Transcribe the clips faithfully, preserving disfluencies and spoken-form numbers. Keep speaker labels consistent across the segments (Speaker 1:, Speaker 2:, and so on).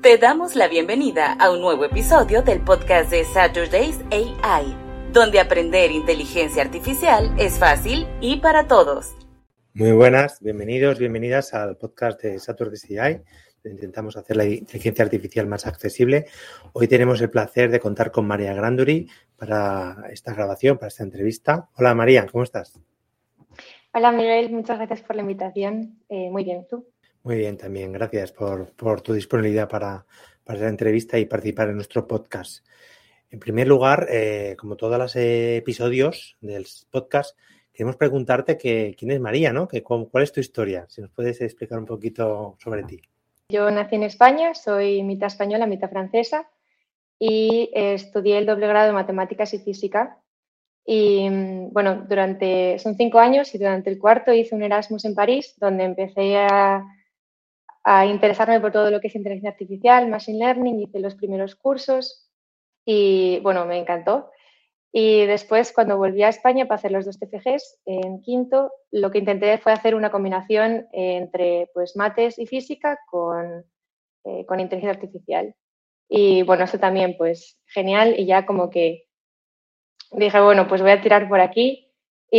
Speaker 1: Te damos la bienvenida a un nuevo episodio del podcast de Saturday's A I, donde aprender inteligencia artificial es fácil y para todos.
Speaker 2: Muy buenas, bienvenidos, bienvenidas al podcast de Saturday's A I. Intentamos hacer la inteligencia artificial más accesible. Hoy tenemos el placer de contar con María Granduri para esta grabación, para esta entrevista. Hola María, ¿cómo estás?
Speaker 3: Hola Miguel, muchas gracias por la invitación. Eh, muy bien, ¿tú?
Speaker 2: Muy bien, también. Gracias por, por tu disponibilidad para, para la entrevista y participar en nuestro podcast. En primer lugar, eh, como todos los eh, episodios del podcast, queremos preguntarte que, quién es María, ¿no? Que, ¿Cuál es tu historia? Si nos puedes explicar un poquito sobre ti.
Speaker 3: Yo nací en España, soy mitad española, mitad francesa y eh, estudié el doble grado de Matemáticas y Física. Y bueno, durante, son cinco años y durante el cuarto hice un Erasmus en París, donde empecé a, a interesarme por todo lo que es inteligencia artificial, machine learning, hice los primeros cursos y bueno, me encantó. Y después, cuando volví a España para hacer los dos T F Gs, en quinto, lo que intenté fue hacer una combinación entre pues, mates y física con, eh, con inteligencia artificial. Y bueno, eso también, pues, genial. Y ya como que dije, bueno, pues voy a tirar por aquí.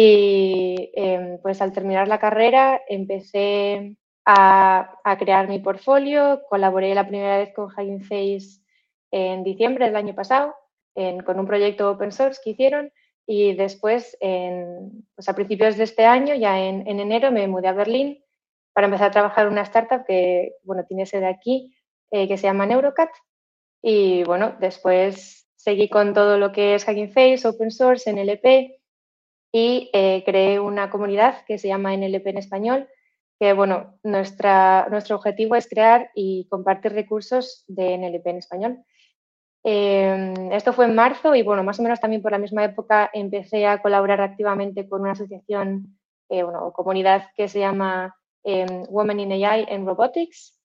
Speaker 3: Y eh, pues al terminar la carrera empecé a, a crear mi portfolio. Colaboré la primera vez con Hugging Face en diciembre del año pasado. En, con un proyecto open source que hicieron y después, en, pues a principios de este año, ya en, en enero, me mudé a Berlín para empezar a trabajar en una startup que, bueno, tiene sede aquí, eh, que se llama Neurocat. Y, bueno, después seguí con todo lo que es Hugging Face, open source, N L P y eh, creé una comunidad que se llama N L P en español, que, bueno, nuestra, nuestro objetivo es crear y compartir recursos de N L P en español. Eh, esto fue en marzo y, bueno, más o menos también por la misma época empecé a colaborar activamente con una asociación eh, bueno, o comunidad que se llama eh, Women in A I and Robotics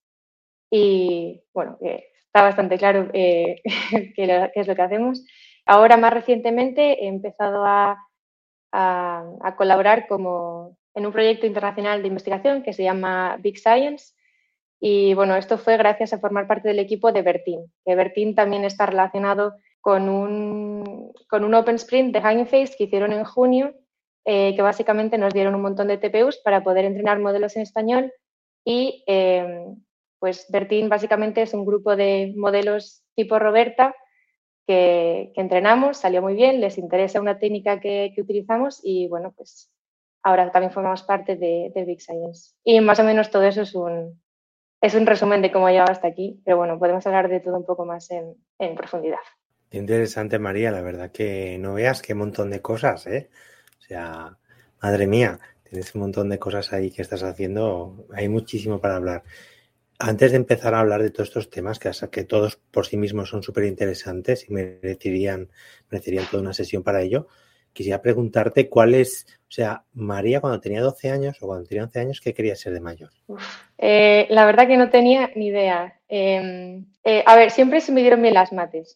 Speaker 3: y, bueno, eh, está bastante claro eh, qué, lo, qué es lo que hacemos. Ahora, más recientemente, he empezado a, a, a colaborar como en un proyecto internacional de investigación que se llama Big Science. Y bueno, esto fue gracias a formar parte del equipo de Bertin, que Bertin también está relacionado con un, con un Open Sprint de Hugging Face que hicieron en junio, eh, que básicamente nos dieron un montón de T P Us para poder entrenar modelos en español y eh, pues Bertin básicamente es un grupo de modelos tipo Roberta que, que entrenamos, salió muy bien, les interesa una técnica que, que utilizamos y bueno, pues ahora también formamos parte de, de Big Science. Y más o menos todo eso es un... Es un resumen de cómo he llegado hasta aquí, pero bueno, podemos hablar de todo un poco más en, en profundidad.
Speaker 2: Qué interesante, María, la verdad que no veas qué montón de cosas, ¿eh? O sea, madre mía, tienes un montón de cosas ahí que estás haciendo, hay muchísimo para hablar. Antes de empezar a hablar de todos estos temas, que, que todos por sí mismos son súper interesantes y merecerían, merecerían toda una sesión para ello, quisiera preguntarte cuál es, o sea, María cuando tenía doce años o cuando tenía once años, ¿qué quería ser de mayor?
Speaker 3: Eh, la verdad que no tenía ni idea. Eh, eh, a ver, siempre se me dieron bien las mates.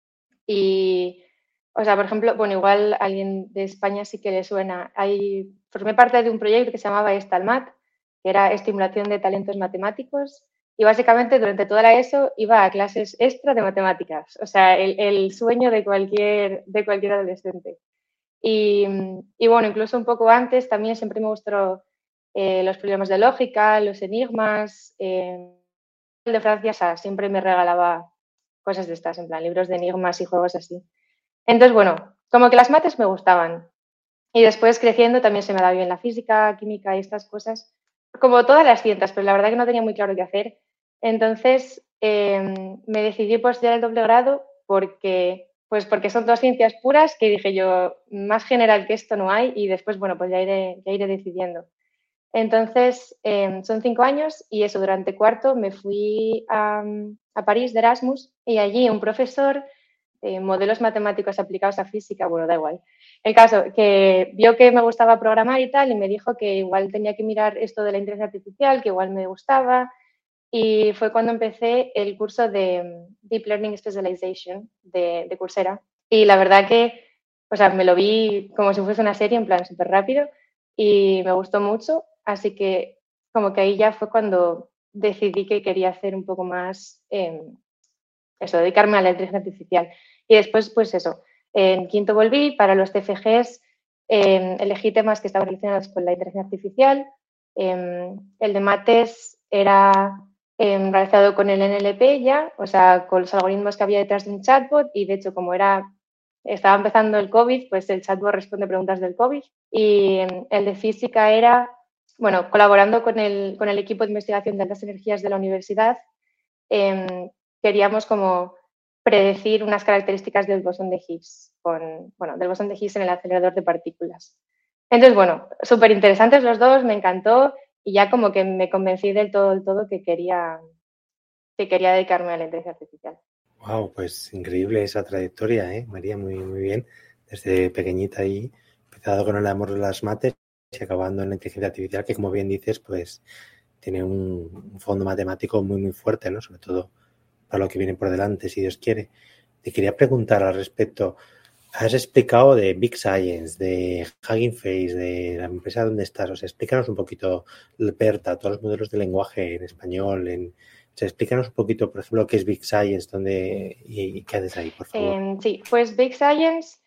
Speaker 3: Y, o sea, por ejemplo, bueno, igual a alguien de España sí que le suena. Hay, formé parte de un proyecto que se llamaba Estalmat, que era estimulación de talentos matemáticos. Y básicamente durante toda la ESO iba a clases extra de matemáticas. O sea, el, el sueño de cualquier, de cualquier adolescente. Y, y, bueno, incluso un poco antes también siempre me gustaron eh, los problemas de lógica, los enigmas. Eh, el de Francia siempre me regalaba cosas de estas, en plan libros de enigmas y juegos así. Entonces, bueno, como que las mates me gustaban. Y después creciendo también se me da bien la física, química y estas cosas. Como todas las ciencias, pero la verdad que no tenía muy claro qué hacer. Entonces eh, me decidí por estudiar el doble grado porque... Pues porque son dos ciencias puras que dije yo, más general que esto no hay y después, bueno, pues ya iré, ya iré decidiendo. Entonces, eh, son cinco años y eso, durante cuarto me fui a, a París de Erasmus y allí un profesor de modelos matemáticos aplicados a física, bueno, da igual. El caso, que vio que me gustaba programar y tal y me dijo que igual tenía que mirar esto de la inteligencia artificial, que igual me gustaba. Y fue cuando empecé el curso de Deep Learning Specialization de, de Coursera. Y la verdad que, o sea, me lo vi como si fuese una serie, en plan súper rápido, y me gustó mucho. Así que como que ahí ya fue cuando decidí que quería hacer un poco más, eh, eso, dedicarme a la inteligencia artificial. Y después, pues eso, en quinto volví, para los T F Gs eh, elegí temas que estaban relacionados con la inteligencia artificial. Eh, el de mates era eh, realizado con el N L P ya, o sea, con los algoritmos que había detrás de un chatbot, y de hecho, como era, estaba empezando el COVID, pues el chatbot responde preguntas del COVID. Y eh, el de física era, bueno, colaborando con el, con el equipo de investigación de altas energías de la universidad, eh, queríamos como predecir unas características del bosón de Higgs, con, bueno, del bosón de Higgs en el acelerador de partículas. Entonces, bueno, súper interesantes los dos, me encantó y ya como que me convencí del todo, del todo que quería, que quería dedicarme a la inteligencia artificial.
Speaker 2: Wow, pues increíble esa trayectoria, ¿eh? María, muy, muy bien. Desde pequeñita ahí, empezado con el amor de las mates y acabando en la inteligencia artificial, que como bien dices, pues tiene un, un fondo matemático muy, muy fuerte, ¿no? Sobre todo para lo que viene por delante, si Dios quiere. Te quería preguntar al respecto. Has explicado de Big Science, de Hugging Face, de la empresa donde estás. O sea, explícanos un poquito, Berta, todos los modelos de lenguaje en español. En, o sea, explícanos un poquito, por ejemplo, qué es Big Science dónde, y, y qué haces ahí, por favor.
Speaker 3: Eh, sí, pues Big Science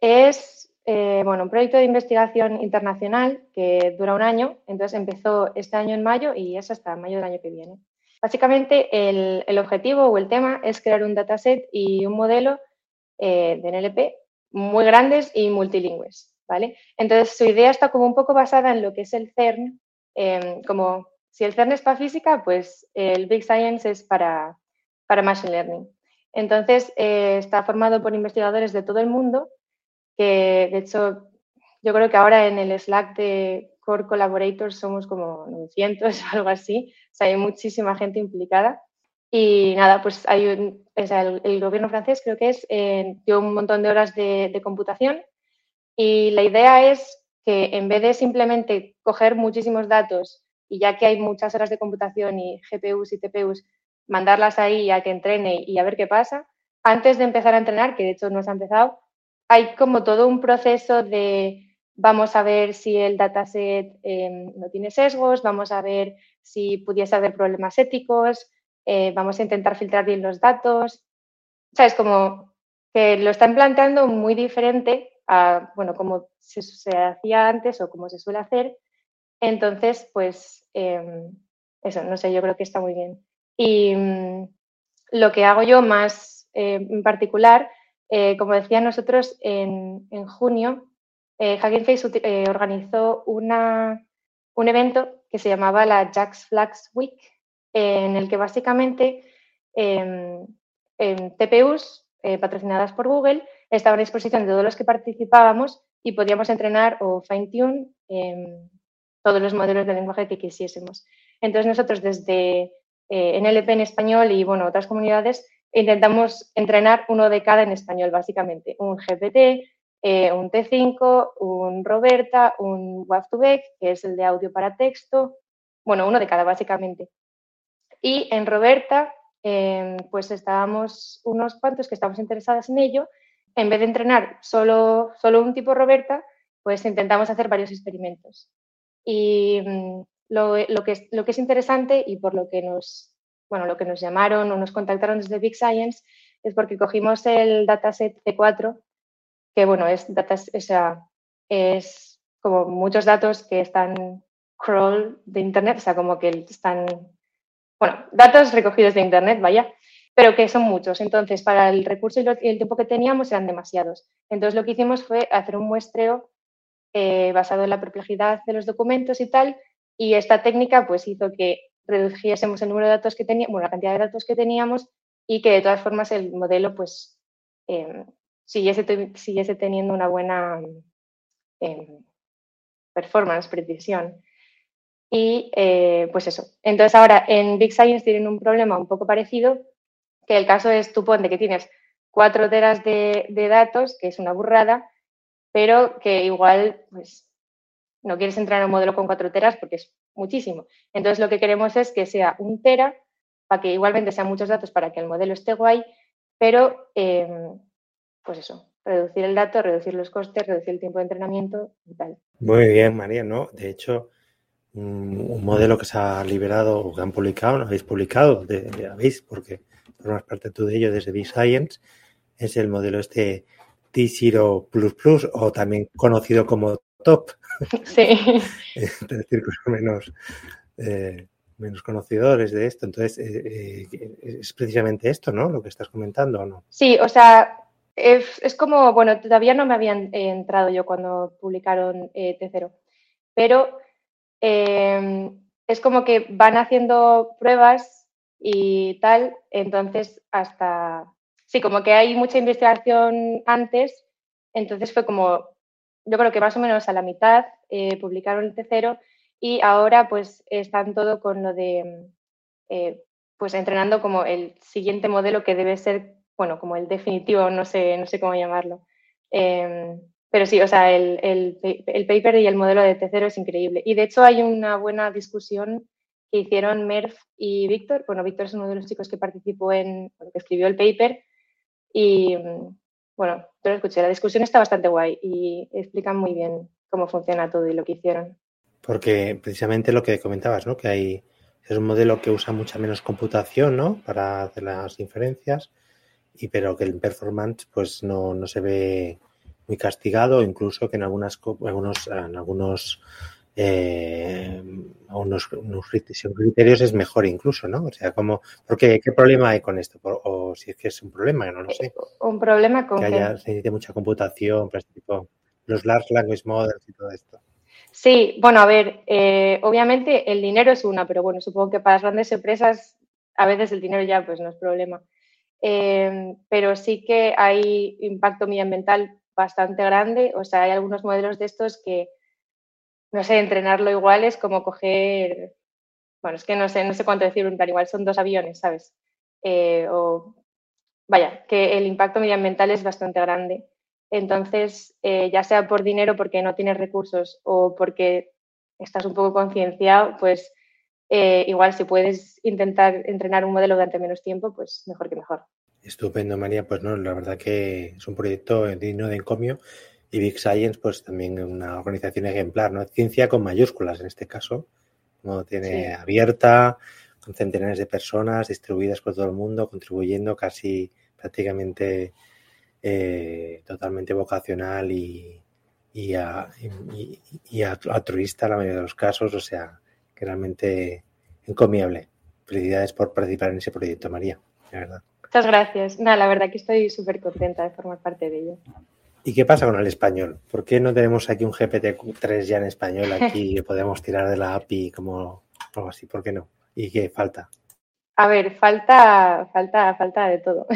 Speaker 3: es eh, bueno, un proyecto de investigación internacional que dura un año. Entonces empezó este año en mayo y es hasta mayo del año que viene. Básicamente, el, el objetivo o el tema es crear un dataset y un modelo eh, de N L P muy grandes y multilingües, ¿vale? Entonces, su idea está como un poco basada en lo que es el CERN, eh, como si el CERN es para física, pues el Big Science es para, para Machine Learning. Entonces, eh, está formado por investigadores de todo el mundo, que de hecho, yo creo que ahora en el Slack de Core Collaborators somos como novecientos o algo así, o sea, hay muchísima gente implicada. Y nada, pues hay un, o sea, el, el gobierno francés creo que es, eh, dio un montón de horas de, de computación y la idea es que en vez de simplemente coger muchísimos datos y ya que hay muchas horas de computación y G P Us y T P Us, mandarlas ahí a que entrene y a ver qué pasa, antes de empezar a entrenar, que de hecho no se ha empezado, hay como todo un proceso de vamos a ver si el dataset eh, no tiene sesgos, vamos a ver si pudiese haber problemas éticos, eh, vamos a intentar filtrar bien los datos. ¿Sabes? Como que lo están planteando muy diferente a, bueno, como se, se hacía antes o como se suele hacer. Entonces, pues, eh, eso, no sé, yo creo que está muy bien. Y mm, lo que hago yo más eh, en particular, eh, como decía nosotros, en, en junio, eh, Hugging Face eh, organizó una, un evento que se llamaba la Jax Flags Week, eh, en el que básicamente eh, en T P Us eh, patrocinadas por Google estaban a disposición de todos los que participábamos y podíamos entrenar o fine-tune eh, todos los modelos de lenguaje que quisiésemos. Entonces nosotros desde eh, N L P en español y bueno, otras comunidades intentamos entrenar uno de cada en español básicamente, un G P T, eh, un T cinco, un Roberta, un W A V dos V E C, que es el de audio para texto, bueno, uno de cada básicamente. Y en Roberta, eh, pues estábamos unos cuantos que estábamos interesados en ello. En vez de entrenar solo, solo un tipo Roberta, pues intentamos hacer varios experimentos. Y mm, lo, lo, que es, lo que es interesante y por lo que nos, bueno, lo que nos llamaron o nos contactaron desde Big Science es porque cogimos el dataset T cuatro, que bueno, es, data, o sea, es como muchos datos que están crawl de Internet, o sea, como que están, bueno, datos recogidos de Internet, vaya, pero que son muchos. Entonces, para el recurso y, lo, y el tiempo que teníamos eran demasiados. Entonces, lo que hicimos fue hacer un muestreo eh, basado en la complejidad de los documentos y tal, y esta técnica pues hizo que redujésemos el número de datos que teníamos, bueno, la cantidad de datos que teníamos y que de todas formas el modelo pues eh, siguiese, siguiese teniendo una buena eh, performance, precisión. Y eh, pues eso. Entonces ahora en Big Science tienen un problema un poco parecido, que el caso es, tú ponte que tienes cuatro teras de, de datos, que es una burrada, pero que igual pues no quieres entrar en un modelo con cuatro teras porque es muchísimo. Entonces lo que queremos es que sea un tera, para que igualmente sean muchos datos para que el modelo esté guay, pero eh, pues eso, reducir el dato, reducir los costes, reducir el tiempo de entrenamiento y tal.
Speaker 2: Muy bien, María, ¿no? De hecho, un, un modelo que se ha liberado o que han publicado, no habéis publicado, de, de, habéis, porque formas parte tú de ello desde Big Science, es el modelo este T cero plus plus o también conocido como TOP.
Speaker 3: Sí.
Speaker 2: Es decir, menos, eh, menos conocedores de esto. Entonces, eh, eh, es precisamente esto, ¿no? Lo que estás comentando, ¿o no?
Speaker 3: Sí, o sea, es, es como, bueno, todavía no me habían entrado yo cuando publicaron eh, T cero, pero eh, es como que van haciendo pruebas y tal, entonces hasta, sí, como que hay mucha investigación antes, entonces fue como, yo creo que más o menos a la mitad eh, publicaron el T cero y ahora pues están todo con lo de, eh, pues entrenando como el siguiente modelo que debe ser, bueno, como el definitivo, no sé, no sé cómo llamarlo. Eh, pero sí, o sea, el, el, el, paper y el modelo de T cero es increíble. Y de hecho hay una buena discusión que hicieron Merv y Víctor. Bueno, Víctor es uno de los chicos que participó en, bueno, que escribió el paper. Y bueno, yo lo escuché. La discusión está bastante guay y explican muy bien cómo funciona todo y lo que hicieron.
Speaker 2: Porque precisamente lo que comentabas, ¿no? Que hay, es un modelo que usa mucha menos computación, ¿no? Para hacer las inferencias, y pero que el performance pues no, no se ve muy castigado, incluso que en algunas algunos en algunos eh, unos, unos criterios es mejor incluso, ¿no? O sea, como, porque ¿qué problema hay con esto? O si es que es un problema, que no lo sé.
Speaker 3: ¿Un problema con
Speaker 2: que
Speaker 3: qué?
Speaker 2: haya, se necesite mucha computación, para este tipo, los large language models y todo esto.
Speaker 3: Sí, bueno, a ver, eh, obviamente el dinero es una, pero bueno, supongo que para las grandes empresas a veces el dinero ya pues no es problema. Eh, pero sí que hay impacto medioambiental bastante grande, o sea, hay algunos modelos de estos que, no sé, entrenarlo igual es como coger, bueno, es que no sé, no sé cuánto decir, un tal igual son dos aviones, ¿sabes? Eh, o, vaya, que el impacto medioambiental es bastante grande. Entonces, eh, ya sea por dinero, porque no tienes recursos o porque estás un poco concienciado, pues eh, igual si puedes intentar entrenar un modelo durante menos tiempo, pues mejor que mejor.
Speaker 2: Estupendo, María. Pues no, la verdad que es un proyecto digno de encomio y Big Science, pues también una organización ejemplar, ¿no? Ciencia con mayúsculas en este caso, ¿no? Tiene
Speaker 3: Sí.
Speaker 2: abierta, con centenares de personas distribuidas por todo el mundo, contribuyendo casi prácticamente eh, totalmente vocacional y, y, a, y, y altruista en la mayoría de los casos, o sea, que realmente encomiable. Felicidades por participar en ese proyecto, María, de verdad.
Speaker 3: Muchas gracias. Nada, la verdad que estoy súper contenta de formar parte de ello.
Speaker 2: ¿Y qué pasa con el español? ¿Por qué no tenemos aquí un G P T tres ya en español aquí que podemos tirar de la A P I como algo así? ¿Por qué no? ¿Y qué falta?
Speaker 3: A ver, falta, falta, falta de todo.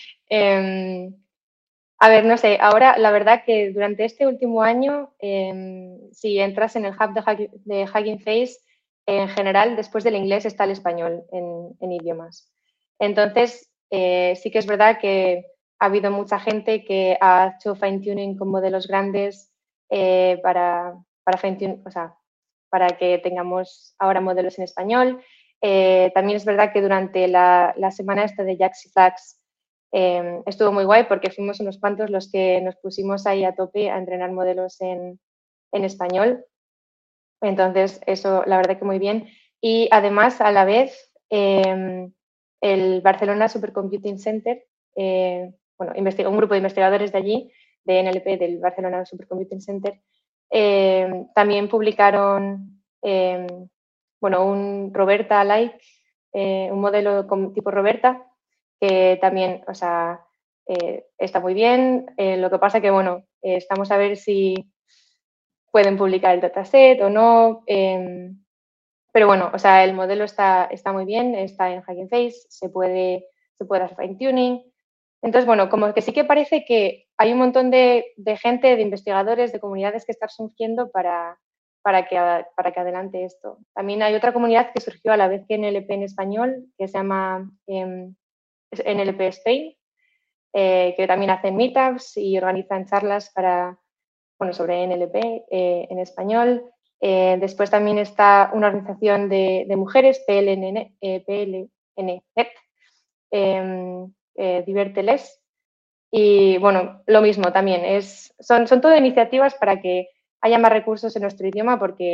Speaker 3: eh, a ver, no sé, ahora la verdad que durante este último año, eh, si entras en el hub de, Hugging, de Hugging Face, en general, después del inglés está el español en, en idiomas. Entonces, eh, sí que es verdad que ha habido mucha gente que ha hecho fine-tuning con modelos grandes eh, para, para fine-tune, o sea, para que tengamos ahora modelos en español. Eh, también es verdad que durante la, la semana esta de Jacks y Flags eh, estuvo muy guay porque fuimos unos cuantos los que nos pusimos ahí a tope a entrenar modelos en, en español. Entonces, eso la verdad que muy bien. Y además, a la vez, eh, el Barcelona Supercomputing Center, eh, bueno, un grupo de investigadores de allí, de N L P, del Barcelona Supercomputing Center, eh, también publicaron eh, bueno, un Roberta-like, eh, un modelo tipo Roberta, que también, o sea, eh, está muy bien. Eh, lo que pasa que, bueno, eh, estamos a ver si pueden publicar el dataset o no. Eh, pero bueno, o sea, el modelo está, está muy bien, está en Hugging Face, se puede, se puede hacer fine tuning. Entonces, bueno, como que sí que parece que hay un montón de, de gente, de investigadores, de comunidades que están surgiendo para, para, que, para que adelante esto. También hay otra comunidad que surgió a la vez que N L P en español, que se llama eh, N L P Spain, eh, que también hacen meetups y organizan charlas para, bueno, sobre N L P eh, en español. Eh, después también está una organización de, de mujeres, P L N, eh, P L N Net, eh, eh, Diverteles. Y bueno, lo mismo también, es, son, son todo iniciativas para que haya más recursos en nuestro idioma porque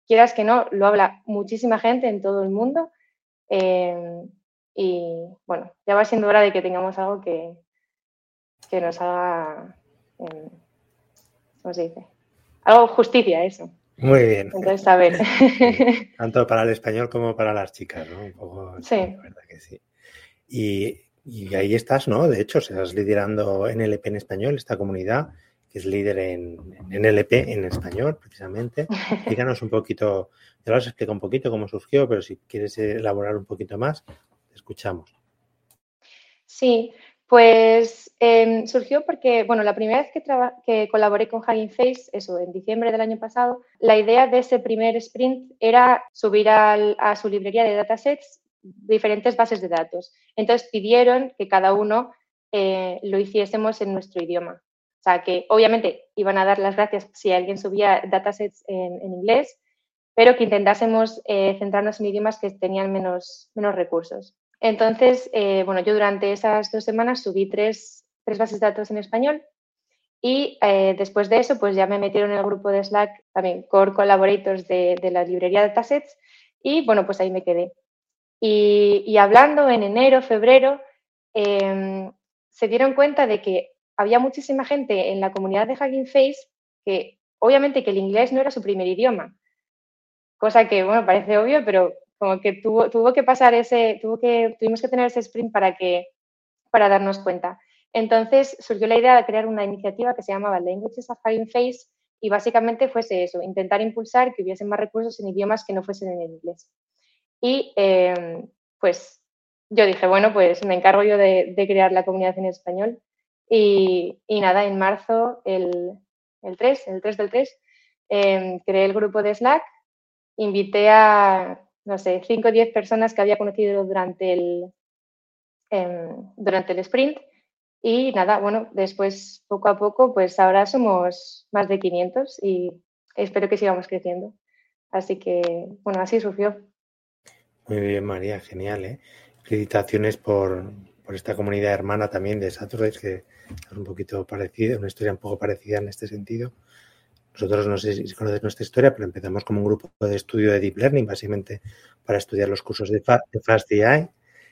Speaker 3: quieras que no, lo habla muchísima gente en todo el mundo. Eh, y bueno, ya va siendo hora de que tengamos algo que, que nos haga, eh, ¿cómo se dice? Algo justicia, eso.
Speaker 2: Muy bien.
Speaker 3: Entonces, a ver.
Speaker 2: Sí, tanto para el español como para las chicas, ¿no? Un poco, sí,
Speaker 3: Sí.
Speaker 2: la verdad que sí. Y, y ahí estás, ¿no? De hecho, estás liderando N L P en español, esta comunidad que es líder en, en N L P en español, precisamente. Explícanos un poquito, ya lo has explicado un poquito cómo surgió, pero si quieres elaborar un poquito más, te escuchamos.
Speaker 3: Sí, pues eh, surgió porque, bueno, la primera vez que, que colaboré con Hugging Face, eso, en diciembre del año pasado, la idea de ese primer sprint era subir al, a su librería de datasets diferentes bases de datos. Entonces pidieron que cada uno eh, lo hiciésemos en nuestro idioma. O sea, que obviamente iban a dar las gracias si alguien subía datasets en, en inglés, pero que intentásemos eh, centrarnos en idiomas que tenían menos, menos recursos. Entonces, eh, bueno, yo durante esas dos semanas subí tres, tres bases de datos en español y eh, después de eso, pues ya me metieron en el grupo de Slack también Core Collaborators de, de la librería de datasets y, bueno, pues ahí me quedé. Y, y hablando en enero, febrero, eh, se dieron cuenta de que había muchísima gente en la comunidad de Hugging Face que, obviamente, que el inglés no era su primer idioma, cosa que, bueno, parece obvio, pero como que tuvo, tuvo que pasar ese, tuvo que, tuvimos que tener ese sprint para, que, para darnos cuenta. Entonces surgió la idea de crear una iniciativa que se llamaba Languages of Hugging Face y básicamente fuese eso, intentar impulsar que hubiesen más recursos en idiomas que no fuesen en el inglés. Y eh, pues yo dije, bueno, pues me encargo yo de, de crear la comunidad en español. Y, y nada, en marzo, el, el tres, el tres del tres, eh, creé el grupo de Slack, invité a, no sé, cinco o diez personas que había conocido durante el, eh, durante el sprint. Y nada, bueno, después, poco a poco, pues ahora somos más de quinientos y espero que sigamos creciendo. Así que, bueno, así surgió.
Speaker 2: Muy bien, María, genial, ¿eh? Felicitaciones por, por esta comunidad hermana también de Saturdays, que es un poquito parecida, una historia un poco parecida en este sentido. Nosotros, no sé si conoces nuestra historia, pero empezamos como un grupo de estudio de Deep Learning, básicamente para estudiar los cursos de, Fa- de FastAI,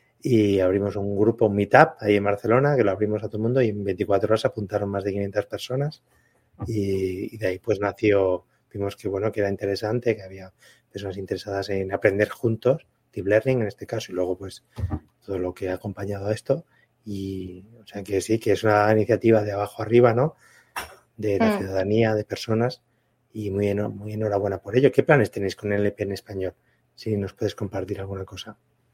Speaker 2: y abrimos un grupo, un meetup ahí en Barcelona, que lo abrimos a todo el mundo y en veinticuatro horas apuntaron más de quinientas personas y, y de ahí pues nació, vimos que bueno, que era interesante, que había personas interesadas en aprender juntos, Deep Learning en este caso, y luego pues todo lo que ha acompañado a esto. Y o sea que sí, que es una iniciativa de abajo arriba, ¿no? De la ciudadanía, de personas, y muy, muy enhorabuena por ello. ¿Qué planes tenéis con N L P en español? Si nos puedes compartir alguna cosa.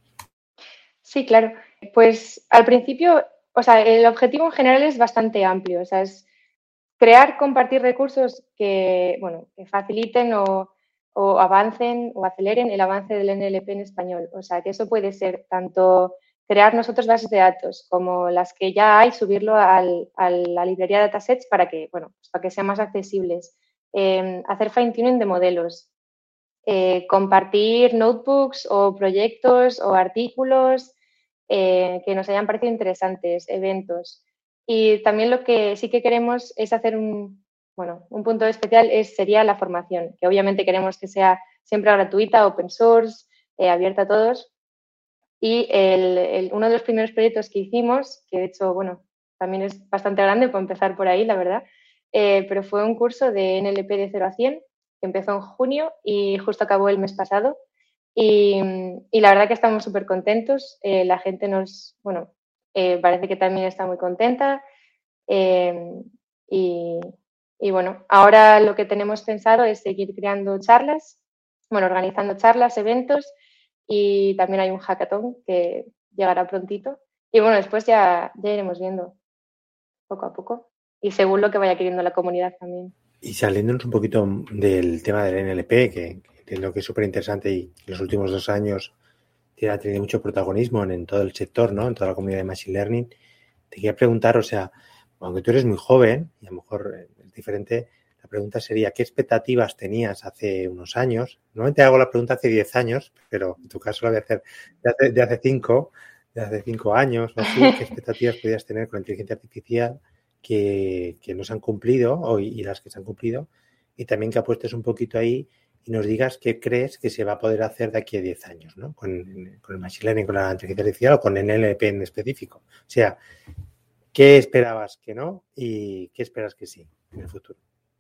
Speaker 3: Sí, claro. Pues al principio, o sea, el objetivo en general es bastante amplio, o sea, es crear, compartir recursos que, bueno, que faciliten o, o avancen o aceleren el avance del N L P en español. O sea, que eso puede ser tanto crear nosotros bases de datos como las que ya hay, subirlo al, a la librería de datasets para que, bueno, pues para que sean más accesibles. Eh, hacer fine-tuning de modelos. Eh, compartir notebooks o proyectos o artículos eh, que nos hayan parecido interesantes, eventos. Y también lo que sí que queremos es hacer un, bueno, un punto especial es, sería la formación, que obviamente queremos que sea siempre gratuita, open source, eh, abierta a todos. Y el, el, uno de los primeros proyectos que hicimos, que de hecho, bueno, también es bastante grande, por empezar por ahí, la verdad, eh, pero fue un curso de N L P de cero a cien, que empezó en junio y justo acabó el mes pasado. Y, y la verdad que estamos súper contentos. Eh, la gente nos, bueno, eh, parece que también está muy contenta. Eh, y, y bueno, ahora lo que tenemos pensado es seguir creando charlas, bueno, organizando charlas, eventos, y también hay un hackathon que llegará prontito. Y bueno, después ya, ya iremos viendo poco a poco y según lo que vaya queriendo la comunidad también.
Speaker 2: Y saliéndonos un poquito del tema del N L P, que entiendo que es súper interesante y en los últimos dos años ha tenido mucho protagonismo en, en todo el sector, ¿no? En toda la comunidad de Machine Learning. Te quería preguntar, o sea, aunque tú eres muy joven y a lo mejor es diferente, la pregunta sería, ¿qué expectativas tenías hace unos años? Normalmente hago la pregunta hace diez años, pero en tu caso la voy a hacer de hace, de hace cinco, de hace cinco años o así. ¿Qué expectativas podías tener con la inteligencia artificial que, que no se han cumplido o, y las que se han cumplido? Y también que apuestes un poquito ahí y nos digas qué crees que se va a poder hacer de aquí a diez años, ¿no? Con, con el Machine Learning, con la inteligencia artificial o con N L P en específico. O sea, ¿qué esperabas que no y qué esperas que sí en el futuro?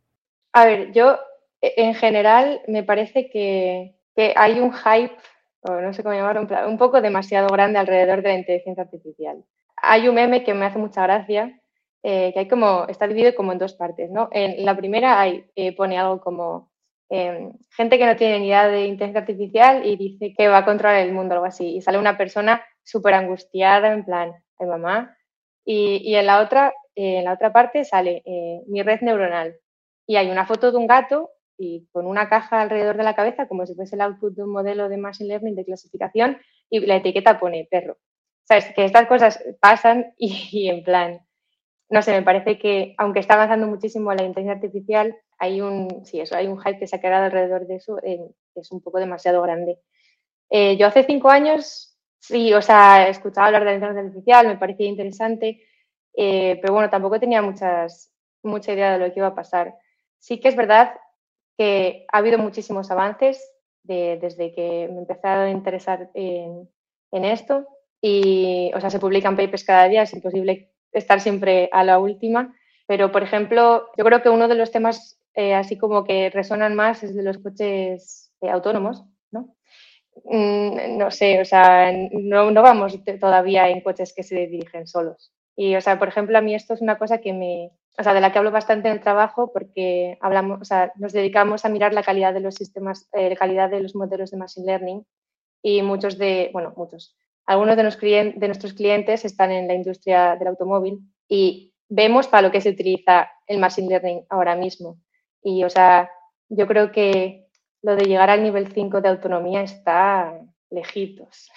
Speaker 3: A ver, yo en general me parece que, que hay un hype, o no sé cómo llamarlo, un poco demasiado grande alrededor de la inteligencia artificial. Hay un meme que me hace mucha gracia, eh, que hay como, está dividido como en dos partes, ¿no? En la primera hay, eh, pone algo como eh, gente que no tiene ni idea de inteligencia artificial y dice que va a controlar el mundo, algo así. Y sale una persona súper angustiada, en plan, ay mamá. Y, y en la otra, eh, en la otra parte sale eh, mi red neuronal. Y hay una foto de un gato y con una caja alrededor de la cabeza, como si fuese el output de un modelo de machine learning de clasificación, y la etiqueta pone perro. Sabes que estas cosas pasan y, y en plan, no sé, me parece que aunque está avanzando muchísimo la inteligencia artificial, hay un, sí, eso, hay un hype que se ha creado alrededor de eso, eh, que es un poco demasiado grande. Eh, yo hace cinco años, sí, o sea, escuchaba hablar de la inteligencia artificial, me parecía interesante, eh, pero bueno, tampoco tenía muchas, mucha idea de lo que iba a pasar. Sí que es verdad que ha habido muchísimos avances de, desde que me empecé a interesar en, en esto y, o sea, se publican papers cada día, es imposible estar siempre a la última, pero, por ejemplo, yo creo que uno de los temas eh, así como que resonan más es de los coches eh, autónomos, ¿no? Mm, no sé, o sea, no, no vamos todavía en coches que se dirigen solos. Y, o sea, por ejemplo, a mí esto es una cosa que me, o sea, de la que hablo bastante en el trabajo porque hablamos, o sea, nos dedicamos a mirar la calidad de los sistemas, eh, la calidad de los modelos de machine learning y muchos de, bueno, muchos, algunos de, los clientes, de nuestros clientes están en la industria del automóvil y vemos para lo que se utiliza el machine learning ahora mismo. Y, o sea, yo creo que lo de llegar al nivel cinco de autonomía está lejitos.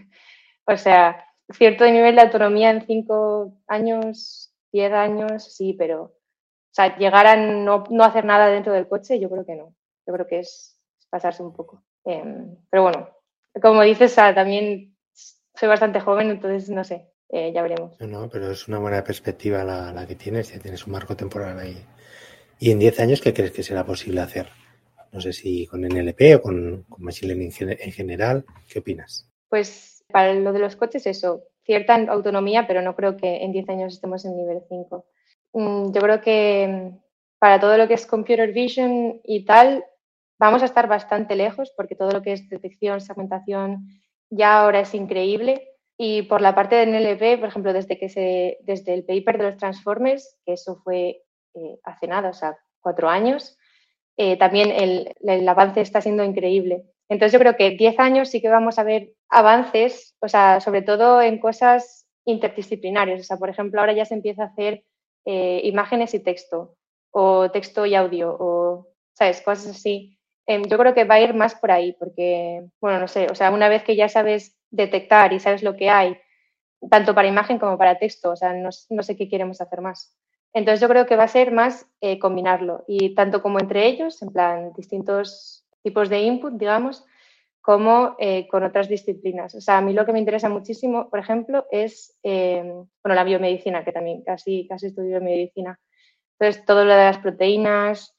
Speaker 3: O sea, cierto nivel de autonomía en cinco años, diez años, sí, pero o sea, llegar a no, no hacer nada dentro del coche, yo creo que no. Yo creo que es, es pasarse un poco. Eh, pero bueno, como dices, o sea, también soy bastante joven, entonces no sé, eh, ya veremos.
Speaker 2: No, no, pero es una buena perspectiva la, la que tienes, ya tienes un marco temporal ahí. ¿Y en diez años qué crees que será posible hacer? No sé si con N L P o con, con Machine Learning en general. ¿Qué opinas?
Speaker 3: Pues para lo de los coches, eso, cierta autonomía, pero no creo que en diez años estemos en nivel cinco. Yo creo que para todo lo que es computer vision y tal, vamos a estar bastante lejos porque todo lo que es detección, segmentación, ya ahora es increíble. Y por la parte de N L P, por ejemplo, desde que se, desde el paper de los Transformers, que eso fue eh, hace nada, o sea, cuatro años, eh, también el, el avance está siendo increíble. Entonces yo creo que diez años sí que vamos a ver avances, o sea, sobre todo en cosas interdisciplinarias. O sea, por ejemplo, ahora ya se empieza a hacer eh, imágenes y texto, o texto y audio, o, ¿sabes? Cosas así. Eh, yo creo que va a ir más por ahí, porque, bueno, no sé, o sea, una vez que ya sabes detectar y sabes lo que hay, tanto para imagen como para texto, o sea, no, no sé qué queremos hacer más. Entonces yo creo que va a ser más eh, combinarlo y tanto como entre ellos, en plan distintos tipos de input, digamos, como eh, con otras disciplinas. O sea, a mí lo que me interesa muchísimo, por ejemplo, es, eh, bueno, la biomedicina, que también casi, casi estudio biomedicina. Entonces, todo lo de las proteínas,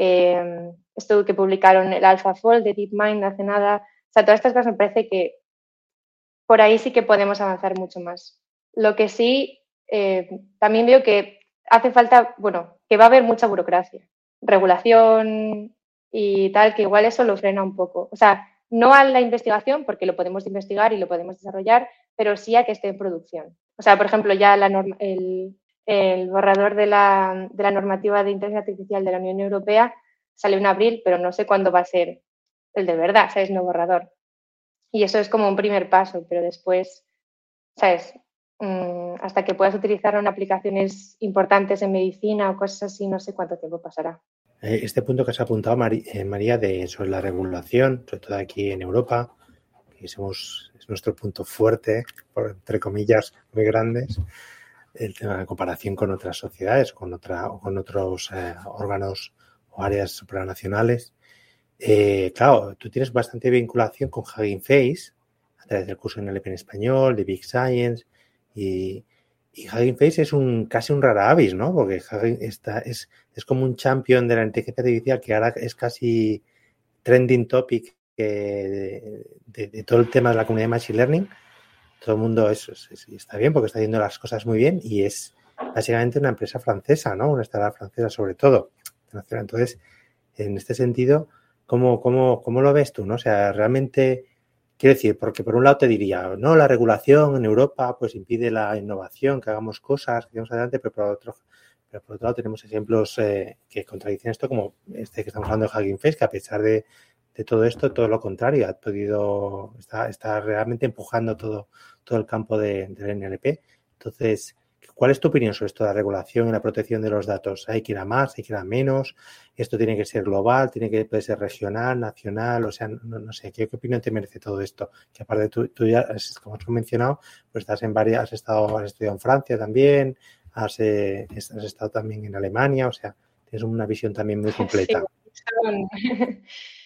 Speaker 3: eh, esto que publicaron el AlphaFold de DeepMind hace nada, o sea, todas estas cosas me parece que por ahí sí que podemos avanzar mucho más. Lo que sí, eh, también veo que hace falta, bueno, que va a haber mucha burocracia, regulación y tal, que igual eso lo frena un poco. O sea, no a la investigación, porque lo podemos investigar y lo podemos desarrollar, pero sí a que esté en producción. O sea, por ejemplo, ya la norma, el, el borrador de la, de la normativa de inteligencia artificial de la Unión Europea sale en abril, pero no sé cuándo va a ser el de verdad, ¿sabes? No borrador. Y eso es como un primer paso, pero después, ¿sabes? Mm, hasta que puedas utilizarlo en aplicaciones importantes en medicina o cosas así, no sé cuánto tiempo pasará.
Speaker 2: Este punto que has apuntado, María, de sobre la regulación, sobre todo aquí en Europa, que somos, es nuestro punto fuerte, por, entre comillas, muy grandes, el tema de comparación con otras sociedades, con, otra, o con otros eh, órganos o áreas supranacionales. Eh, claro, tú tienes bastante vinculación con Hugging Face a través del curso en N L P en español, de Big Science, y, y Hugging Face es un casi un rara avis, ¿no? Porque Hugging está, es, es como un champion de la inteligencia artificial que ahora es casi trending topic de, de, de todo el tema de la comunidad de Machine Learning. Todo el mundo eso es, es, está bien porque está haciendo las cosas muy bien y es básicamente una empresa francesa, ¿no? Una startup francesa sobre todo. Entonces, en este sentido, ¿cómo, cómo, cómo lo ves tú, no? O sea, realmente, quiero decir, porque por un lado te diría, no, la regulación en Europa pues impide la innovación, que hagamos cosas, que vayamos adelante, pero por otro, pero por otro lado tenemos ejemplos eh, que contradicen esto, como este que estamos hablando de Hugging Face, que a pesar de, de todo esto, todo lo contrario, ha podido, está, está realmente empujando todo, todo el campo de, del N L P. Entonces, ¿cuál es tu opinión sobre esto de la regulación y la protección de los datos? ¿Hay que ir a más, hay que ir a menos? ¿Esto tiene que ser global, tiene que puede ser regional, nacional? O sea, no, no sé, ¿qué, ¿qué opinión te merece todo esto? Que aparte tú, tú ya, como has mencionado, pues estás en varias, has estado, has estudiado en Francia también, has, eh, has estado también en Alemania, o sea, tienes una visión también muy completa.
Speaker 3: Sí,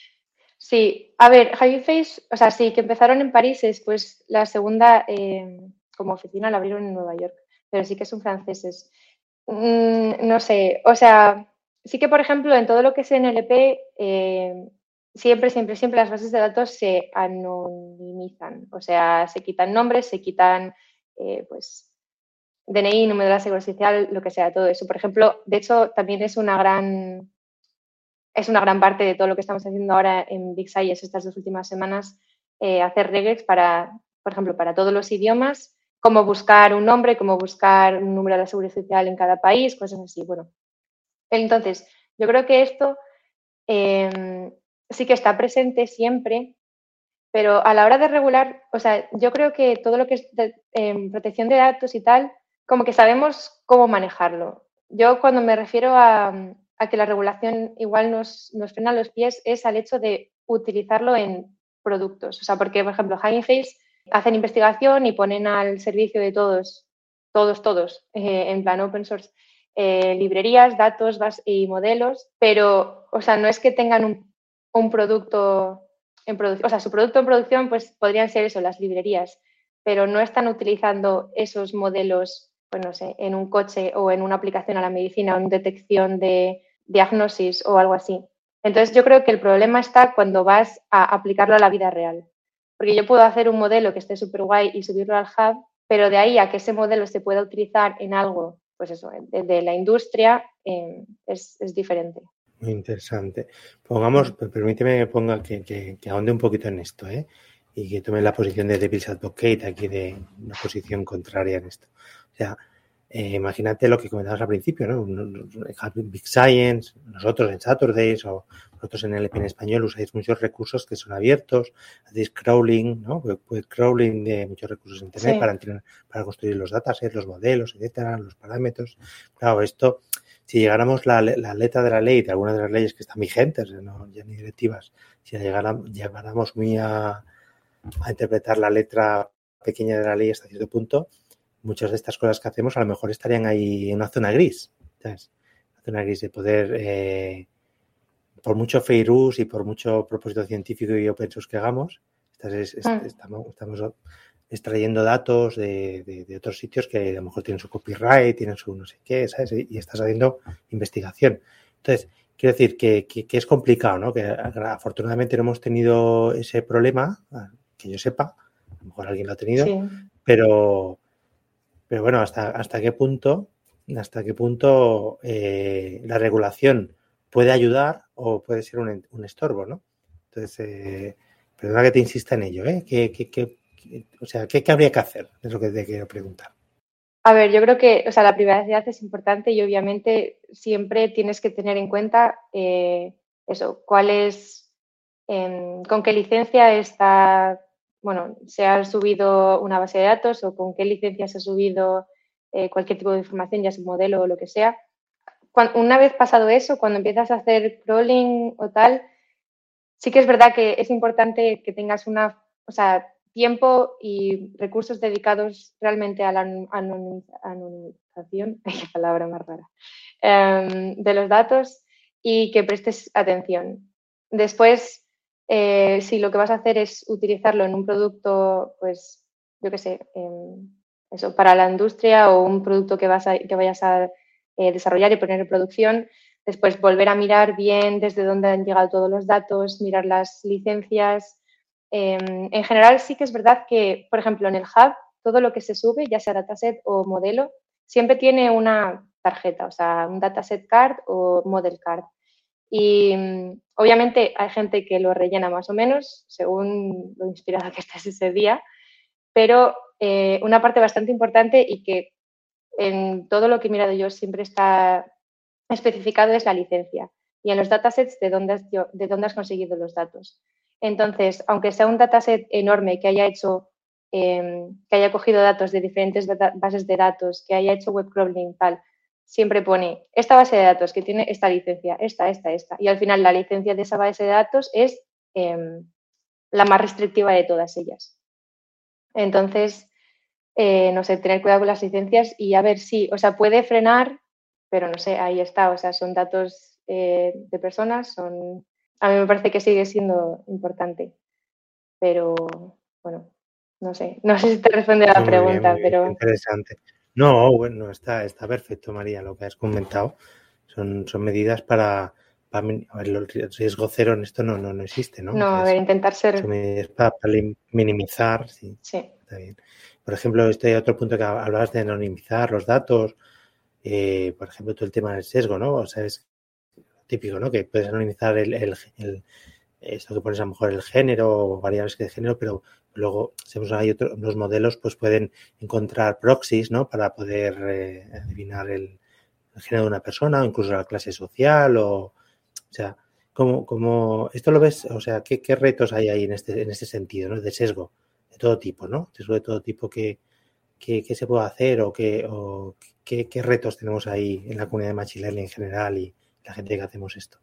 Speaker 3: sí. A ver, Hugging Face, o sea, sí, que empezaron en París, después la segunda eh, como oficina la abrieron en Nueva York. Pero sí que son franceses. Mm, no sé, o sea, sí que, por ejemplo, en todo lo que es N L P, eh, siempre, siempre, siempre las bases de datos se anonimizan. O sea, se quitan nombres, se quitan, eh, pues, D N I, número de la seguridad social, lo que sea, todo eso. Por ejemplo, de hecho, también es una gran, es una gran parte de todo lo que estamos haciendo ahora en Big Science estas dos últimas semanas, eh, hacer regex para, por ejemplo, para todos los idiomas, cómo buscar un nombre, cómo buscar un número de la seguridad social en cada país, cosas así. Bueno, entonces, yo creo que esto eh, sí que está presente siempre, pero a la hora de regular, o sea, yo creo que todo lo que es de, eh, protección de datos y tal, como que sabemos cómo manejarlo. Yo cuando me refiero a, a que la regulación igual nos, nos frena los pies es al hecho de utilizarlo en productos. O sea, porque, por ejemplo, Hugging Face hacen investigación y ponen al servicio de todos, todos, todos, eh, en plan open source, eh, librerías, datos y modelos, pero, o sea, no es que tengan un, un producto en producción, o sea, su producto en producción, pues podrían ser eso, las librerías, pero no están utilizando esos modelos, pues no sé, en un coche o en una aplicación a la medicina o en detección de diagnosis o algo así. Entonces, yo creo que el problema está cuando vas a aplicarlo a la vida real. Porque yo puedo hacer un modelo que esté súper guay y subirlo al hub, pero de ahí a que ese modelo se pueda utilizar en algo, pues eso, de, de la industria, eh, es, es diferente.
Speaker 2: Muy interesante. Pongamos, permíteme que ponga que, que, que ahonde un poquito en esto, ¿eh? Y que tome la posición de Devil's Advocate aquí de una posición contraria en esto. O sea, eh, imagínate lo que comentabas al principio, ¿no? Big Science, nosotros en Saturdays o vosotros en L P en español usáis muchos recursos que son abiertos, hacéis crawling, ¿no? Pues crawling de muchos recursos de internet sí. para, para construir los datasets, los modelos, etcétera, los parámetros. Claro, esto, si llegáramos la, la letra de la ley, de algunas de las leyes que están vigentes, no ya ni directivas, si llegáramos, llegáramos muy a, a interpretar la letra pequeña de la ley hasta cierto punto, muchas de estas cosas que hacemos a lo mejor estarían ahí en una zona gris, ¿sabes? Una zona gris de poder, eh, por mucho fair use y por mucho propósito científico y open source que hagamos, es, es, mm. estamos, estamos extrayendo datos de, de, de otros sitios que a lo mejor tienen su copyright, tienen su no sé qué, ¿sabes? Y estás haciendo investigación. Entonces, quiero decir que, que, que es complicado, ¿no? Que afortunadamente no hemos tenido ese problema, que yo sepa, a lo mejor alguien lo ha tenido, sí. pero... Pero bueno, ¿hasta, hasta qué punto, hasta qué punto eh, la regulación puede ayudar o puede ser un, un estorbo, ¿no? Entonces, eh, perdona que te insista en ello, ¿eh? ¿Qué, qué, qué, qué, o sea, ¿qué, ¿qué habría que hacer? Es lo que te quiero preguntar.
Speaker 3: A ver, yo creo que, o sea, la privacidad es importante y obviamente siempre tienes que tener en cuenta eh, eso, cuál es, eh, con qué licencia está, bueno, se ha subido una base de datos o con qué licencia se ha subido eh, cualquier tipo de información, ya sea un modelo o lo que sea. Cuando, una vez pasado eso, cuando empiezas a hacer crawling o tal, sí que es verdad que es importante que tengas una, o sea, tiempo y recursos dedicados realmente a la anonimización, qué palabra más rara, um, de los datos y que prestes atención. Después, eh, si lo que vas a hacer es utilizarlo en un producto, pues, yo qué sé, eh, eso, para la industria o un producto que, vas a, que vayas a eh, desarrollar y poner en producción, Después, volver a mirar bien desde dónde han llegado todos los datos, mirar las licencias. Eh, en general, sí que es verdad que, por ejemplo, en el Hub, todo lo que se sube, ya sea dataset o modelo, siempre tiene una tarjeta, o sea, un dataset card o model card. Y obviamente hay gente que lo rellena más o menos, según lo inspirado que estés ese día, pero eh, una parte bastante importante y que en todo lo que he mirado yo siempre está especificado es la licencia y en los datasets de dónde has, de dónde has conseguido los datos. Entonces, aunque sea un dataset enorme que haya hecho, eh, que haya cogido datos de diferentes data, bases de datos, que haya hecho web crawling, tal, siempre pone esta base de datos que tiene esta licencia, esta, esta, esta. Y al final la licencia de esa base de datos es eh, la más restrictiva de todas ellas. Entonces, eh, no sé, tener cuidado con las licencias y a ver si, o sea, puede frenar, pero no sé, ahí está, o sea, son datos eh, de personas, son, a mí me parece que sigue siendo importante, pero bueno, no sé, no sé si te responde a la
Speaker 2: muy
Speaker 3: pregunta,
Speaker 2: bien, muy
Speaker 3: pero...
Speaker 2: bien, interesante. No, bueno, está, está perfecto, María, lo que has comentado. Son, son medidas para, para a ver, el riesgo cero en esto no, no, no existe, ¿no?
Speaker 3: No,
Speaker 2: Entonces,
Speaker 3: a ver, intentar ser...
Speaker 2: son medidas para, para minimizar, sí,
Speaker 3: sí.
Speaker 2: Está bien. Por ejemplo, este otro punto que hablabas de anonimizar los datos, eh, por ejemplo, todo el tema del sesgo, ¿no? O sea, es típico, ¿no? Que puedes anonimizar el, el, el esto que pones a lo mejor el género o variables de género, pero luego, si hay otros los modelos, pues pueden encontrar proxies, ¿no? Para poder eh, adivinar el, el género de una persona o incluso la clase social o, o sea, como, como esto lo ves, o sea, ¿qué, qué retos hay ahí en este, en este sentido, ¿no? De sesgo de todo tipo, ¿no? Sesgo de todo tipo que, que, que se puede hacer o, que, o qué, qué retos tenemos ahí en la comunidad de Machine Learning en general y la gente que hacemos esto.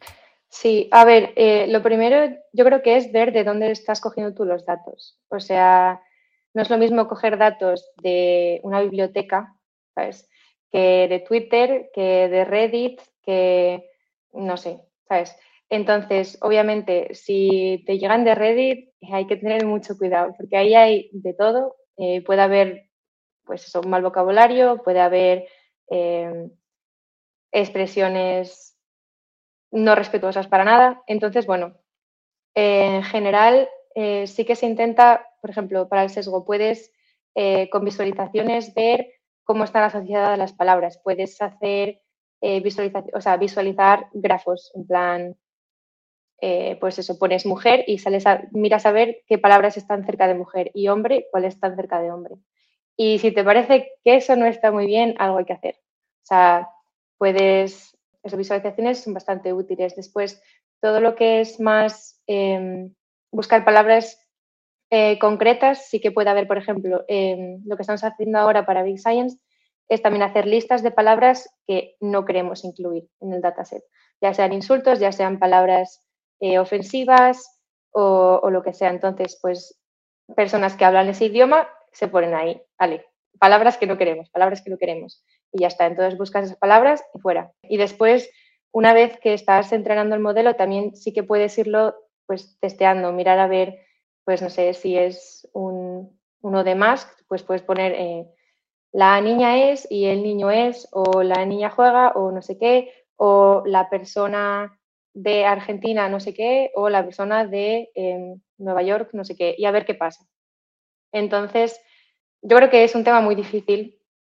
Speaker 3: Sí, a ver, eh, lo primero yo creo que es ver de dónde estás cogiendo tú los datos. O sea, no es lo mismo coger datos de una biblioteca, ¿sabes? Que de Twitter, que de Reddit, que no sé, ¿sabes? Entonces, obviamente, si te llegan de Reddit, hay que tener mucho cuidado, porque ahí hay de todo. Eh, puede haber, pues eso, un mal vocabulario, puede haber eh, expresiones no respetuosas para nada. Entonces, bueno, eh, en general eh, sí que se intenta, por ejemplo, para el sesgo, puedes eh, con visualizaciones ver cómo están asociadas las palabras. Puedes hacer eh, visualización, o sea, visualizar grafos, en plan, eh, pues eso, pones mujer y sales a, miras a ver qué palabras están cerca de mujer y hombre, cuáles están cerca de hombre. Y si te parece que eso no está muy bien, algo hay que hacer. O sea, puedes, esas visualizaciones son bastante útiles. Después, todo lo que es más eh, buscar palabras eh, concretas, sí que puede haber, por ejemplo, eh, lo que estamos haciendo ahora para Big Science es también hacer listas de palabras que no queremos incluir en el dataset, ya sean insultos, ya sean palabras eh, ofensivas o, o lo que sea. Entonces, pues, personas que hablan ese idioma se ponen ahí, vale, palabras que no queremos, palabras que no queremos. Y ya está, entonces buscas esas palabras y fuera. Y después, una vez que estás entrenando el modelo, también sí que puedes irlo pues testeando, mirar a ver, pues no sé, si es un, uno de más, pues puedes poner eh, la niña es y el niño es, o la niña juega, o no sé qué, o la persona de Argentina no sé qué, o la persona de eh, Nueva York no sé qué, y a ver qué pasa. Entonces, yo creo que es un tema muy difícil,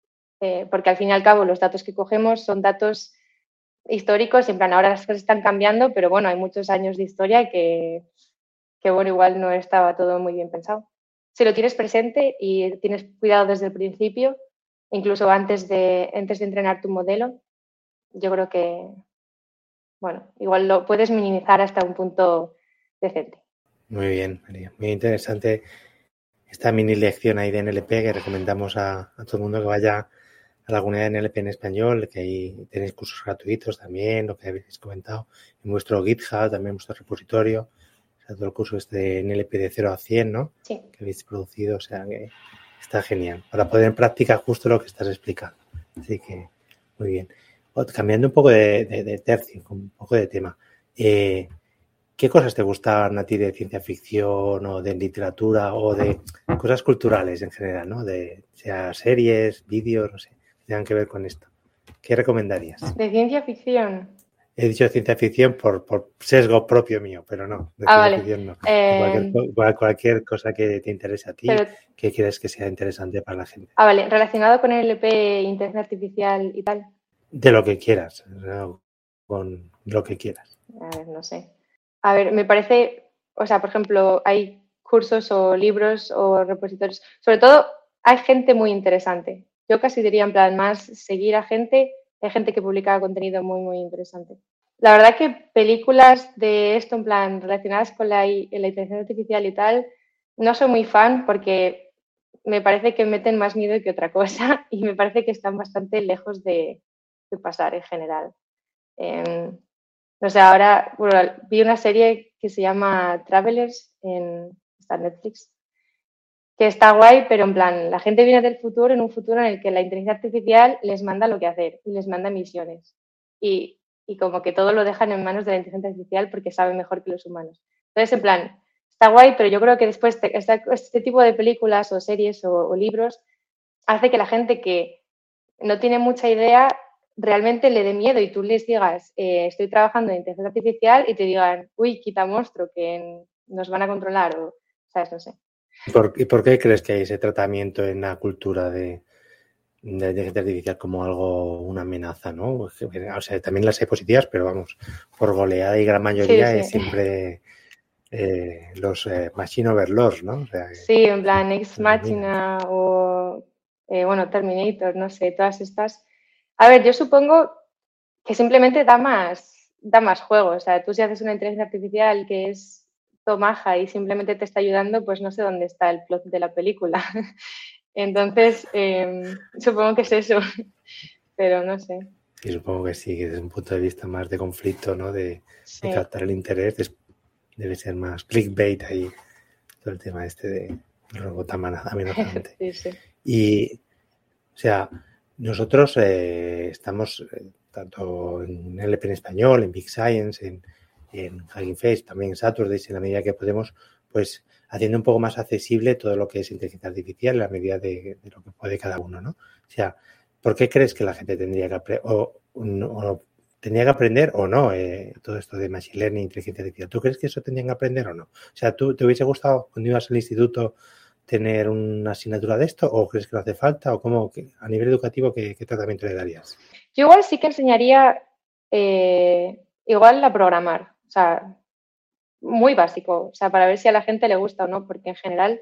Speaker 3: eh, porque al fin y al cabo los datos que cogemos son datos históricos, en plan, ahora las cosas están cambiando, pero bueno, hay muchos años de historia que, que bueno, igual no estaba todo muy bien pensado. Si lo tienes presente y tienes cuidado desde el principio, incluso antes de, antes de entrenar tu modelo, yo creo que, bueno, igual lo puedes minimizar hasta un punto decente.
Speaker 2: Muy bien, María. Muy interesante esta mini lección ahí de N L P que recomendamos a, a todo el mundo que vaya a la comunidad de N L P en español, que ahí tenéis cursos gratuitos también, lo que habéis comentado, en vuestro GitHub, también en vuestro repositorio, o sea, todo el curso este de N L P de cero a cien, ¿no?
Speaker 3: Sí.
Speaker 2: Que habéis producido, o sea, que está genial, para poner en práctica justo lo que estás explicando. Así que, muy bien. Cambiando un poco de, de, de tercio, un poco de tema, eh, ¿qué cosas te gustaban a ti de ciencia ficción o de literatura o de cosas culturales en general, ¿no? De sea series, vídeos, no sé, que tengan que ver con esto. ¿Qué recomendarías?
Speaker 3: De ciencia ficción.
Speaker 2: he dicho ciencia ficción por, por sesgo propio mío, pero no, de
Speaker 3: Ah,
Speaker 2: ciencia
Speaker 3: vale.
Speaker 2: ficción no.
Speaker 3: Eh,
Speaker 2: Cualquier, cualquier cosa que te interese a ti,
Speaker 3: pero,
Speaker 2: que quieres que sea interesante para la gente.
Speaker 3: ah, vale, relacionado con el L P, inteligencia artificial y tal.
Speaker 2: De lo que quieras, ¿no? Con lo que quieras.
Speaker 3: A ver, no sé. A ver, me parece, o sea, por ejemplo, hay cursos o libros o repositorios. Sobre todo, hay gente muy interesante. Yo casi diría en plan más seguir a gente. Hay gente que publica contenido muy, muy interesante. La verdad que películas de esto, en plan, relacionadas con la, I- la inteligencia artificial y tal, no soy muy fan porque me parece que meten más miedo que otra cosa y me parece que están bastante lejos de, de pasar en general. Em, no sé, ahora bueno, vi una serie que se llama Travelers en está en Netflix, que está guay, pero en plan, la gente viene del futuro, en un futuro en el que la inteligencia artificial les manda lo que hacer y les manda misiones. Y, y como que todo lo dejan en manos de la inteligencia artificial porque sabe mejor que los humanos. Entonces, en plan, está guay, pero yo creo que después te- este, este tipo de películas o series o, o libros hace que la gente que no tiene mucha idea realmente le dé miedo y tú les digas, eh, estoy trabajando en inteligencia artificial y te digan, uy, quita monstruo, que nos van a controlar o, ¿sabes? No sé.
Speaker 2: ¿Por, ¿Y por qué crees que hay ese tratamiento en la cultura de, de la inteligencia artificial como algo, una amenaza, ¿no? O sea, también las hay positivas, pero vamos, por goleada y gran mayoría
Speaker 3: Sí,
Speaker 2: es
Speaker 3: sí.
Speaker 2: siempre eh, los eh, machine overlords, ¿no? O sea,
Speaker 3: Sí, en plan Ex
Speaker 2: nos dominan.
Speaker 3: Machina o, eh, bueno, Terminator, no sé, todas estas. A ver, yo supongo que simplemente da más, da más juego. O sea, tú si haces una inteligencia artificial que es tomaja y simplemente te está ayudando, pues no sé dónde está el plot de la película. Entonces, eh, supongo que es eso, pero no sé.
Speaker 2: Sí, supongo que sí, que desde un punto de vista más de conflicto, ¿no? De, de
Speaker 3: Sí,
Speaker 2: captar el interés, es- debe ser más clickbait ahí, todo el tema este de robot amenazante.
Speaker 3: sí, sí.
Speaker 2: Y, o sea, nosotros eh, estamos eh, tanto en L P en español, en Big Science, en, en Hugging Face, también en Saturdays, en la medida que podemos, pues haciendo un poco más accesible todo lo que es inteligencia artificial en la medida de, de lo que puede cada uno, ¿no? O sea, ¿por qué crees que la gente tendría que aprender o, o, o tendría que aprender o no eh, todo esto de Machine Learning, inteligencia artificial? ¿Tú crees que eso tendrían que aprender o no? O sea, ¿tú te hubiese gustado cuando ibas al instituto tener una asignatura de esto o crees que no hace falta o cómo a nivel educativo qué, qué tratamiento le darías?
Speaker 3: Yo igual sí que enseñaría eh, igual a programar, o sea, muy básico, o sea, para ver si a la gente le gusta o no, porque en general,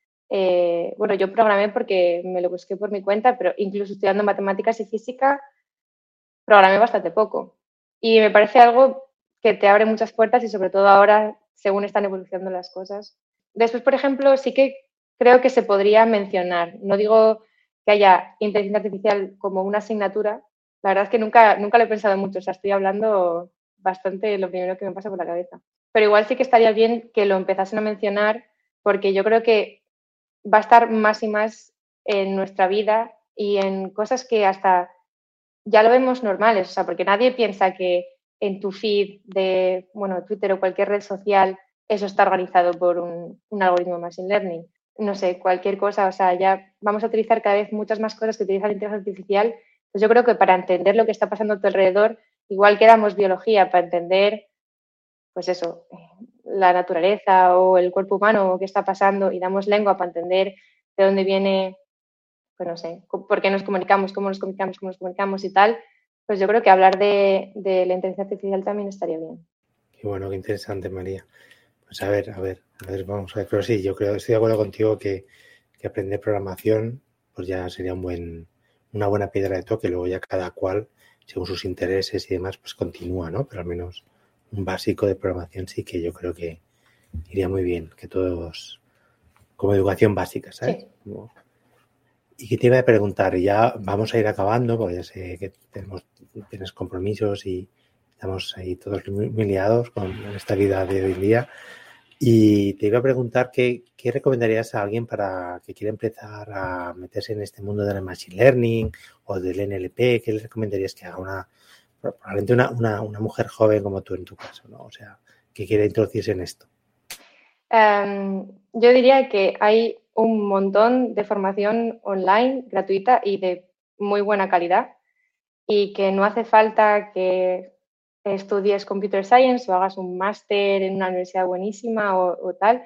Speaker 3: eh, bueno, yo programé porque me lo busqué por mi cuenta, pero incluso estudiando matemáticas y física, programé bastante poco. Y me parece algo que te abre muchas puertas y sobre todo ahora, según están evolucionando las cosas. Después, por ejemplo, sí que creo que se podría mencionar. No digo que haya inteligencia artificial como una asignatura. La verdad es que nunca, nunca lo he pensado mucho. O sea, estoy hablando bastante lo primero que me pasa por la cabeza. Pero igual sí que estaría bien que lo empezasen a mencionar porque yo creo que va a estar más y más en nuestra vida y en cosas que hasta ya lo vemos normales, o sea, porque nadie piensa que en tu feed de, bueno, Twitter o cualquier red social eso está organizado por un, un algoritmo de machine learning. No sé, cualquier cosa, o sea, ya vamos a utilizar cada vez muchas más cosas que utiliza la inteligencia artificial. Pues yo creo que para entender lo que está pasando a tu alrededor, igual que damos biología para entender, pues eso, la naturaleza o el cuerpo humano o qué está pasando y damos lengua para entender de dónde viene, pues no sé, por qué nos comunicamos, cómo nos comunicamos, cómo nos comunicamos y tal, pues yo creo que hablar de, de la inteligencia artificial también estaría bien.
Speaker 2: Qué bueno, qué interesante, María. Pues a ver, a ver, a ver, vamos a ver. Pero sí, yo creo, estoy de acuerdo contigo que, que aprender programación, pues ya sería un buen, una buena piedra de toque. Luego ya cada cual, según sus intereses y demás, pues continúa, ¿no? Pero al menos un básico de programación sí que yo creo que iría muy bien, que todos, como educación básica, ¿sabes?
Speaker 3: Sí.
Speaker 2: Como, y que te iba a preguntar, ya vamos a ir acabando, porque ya sé que tenemos, tienes compromisos y estamos ahí todos muy, muy liados con esta vida de hoy en día. Y te iba a preguntar qué, qué recomendarías a alguien para que quiera empezar a meterse en este mundo del Machine Learning o del N L P. ¿Qué le recomendarías que haga una, probablemente una, una, una mujer joven como tú en tu caso, ¿no? O sea, que quiera introducirse en esto.
Speaker 3: Um, yo diría que hay un montón de formación online gratuita y de muy buena calidad y que no hace falta que estudies Computer Science o hagas un máster en una universidad buenísima o, o tal,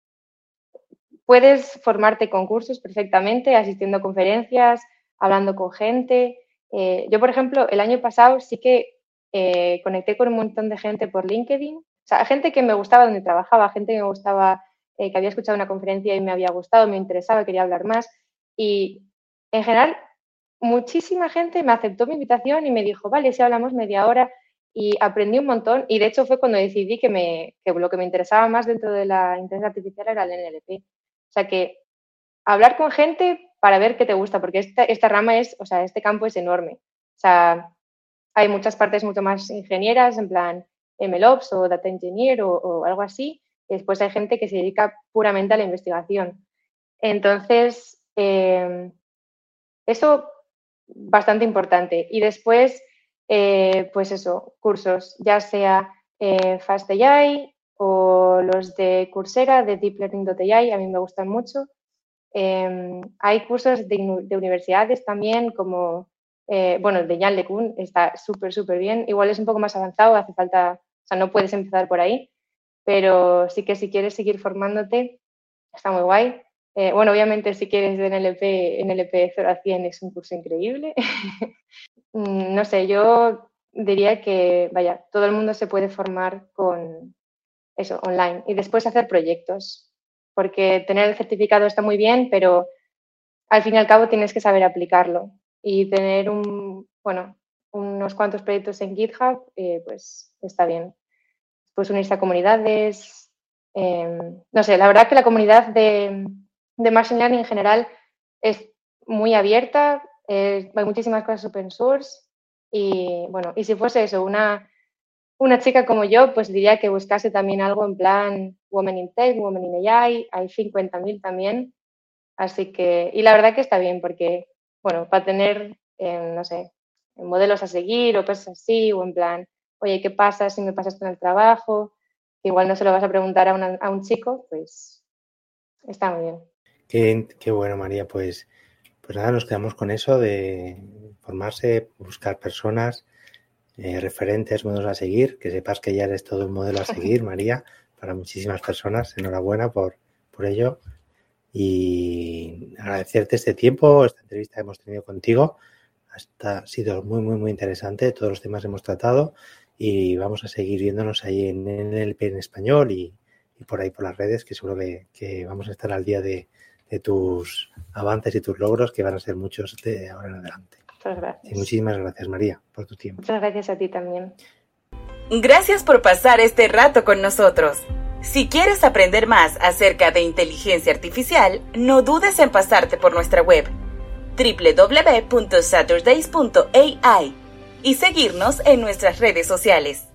Speaker 3: puedes formarte con cursos perfectamente, asistiendo a conferencias, hablando con gente. Eh, yo, por ejemplo, el año pasado sí que eh, conecté con un montón de gente por LinkedIn. O sea, gente que me gustaba donde trabajaba, gente que me gustaba, eh, que había escuchado una conferencia y me había gustado, me interesaba, quería hablar más. Y en general, muchísima gente me aceptó mi invitación y me dijo, vale, si hablamos media hora. Y aprendí un montón. Y de hecho fue cuando decidí que, me, que lo que me interesaba más dentro de la inteligencia artificial era el N L P. O sea que hablar con gente para ver qué te gusta, porque esta, esta rama es, o sea, este campo es enorme. O sea, hay muchas partes mucho más ingenieras, en plan M L Ops o Data Engineer o, o algo así. Y después hay gente que se dedica puramente a la investigación. Entonces, eh, eso bastante importante. Y después, eh, pues eso, cursos, ya sea eh, FastAI o los de Coursera, de Deep Learning punto A I, a mí me gustan mucho. Eh, hay cursos de, de universidades también, como, eh, bueno, el de Jan LeCun está súper, súper bien. Igual es un poco más avanzado, hace falta, o sea, no puedes empezar por ahí, pero sí que si quieres seguir formándote, está muy guay. Eh, bueno, obviamente si quieres de N L P, N L P cero a cien es un curso increíble. No sé, yo diría que, vaya, todo el mundo se puede formar con eso, online, y después hacer proyectos, porque tener el certificado está muy bien, pero al fin y al cabo tienes que saber aplicarlo y tener un, bueno, unos cuantos proyectos en GitHub, eh, pues está bien. Pues unirse a comunidades, eh, no sé, la verdad que la comunidad de, de Machine Learning en general es muy abierta, eh, hay muchísimas cosas open source y bueno, y si fuese eso, una, una chica como yo, pues diría que buscase también algo en plan Women in Tech, Women in A I, hay cincuenta mil también, así que, y la verdad que está bien porque, bueno, para tener, eh, no sé, modelos a seguir o cosas así, o en plan, oye, ¿qué pasa si me pasas con el trabajo? Que igual no se lo vas a preguntar a, una, a un chico, pues está muy bien.
Speaker 2: Qué, qué bueno, María, pues, pues nada, nos quedamos con eso de formarse, buscar personas, eh, referentes, modelos a seguir, que sepas que ya eres todo un modelo a seguir, María, para muchísimas personas. Enhorabuena por, por ello y agradecerte este tiempo, esta entrevista que hemos tenido contigo. Ha sido muy, muy, muy interesante, todos los temas que hemos tratado y vamos a seguir viéndonos ahí en N L P en español y, y por ahí por las redes, que seguro que, que vamos a estar al día de, de tus avances y tus logros, que van a ser muchos de ahora en adelante.
Speaker 3: Muchas gracias.
Speaker 2: Y muchísimas gracias, María, por tu tiempo.
Speaker 3: Muchas gracias a ti también.
Speaker 1: Gracias por pasar este rato con nosotros. Si quieres aprender más acerca de inteligencia artificial, no dudes en pasarte por nuestra web doble u doble u doble u punto saturdays punto A I y seguirnos en nuestras redes sociales.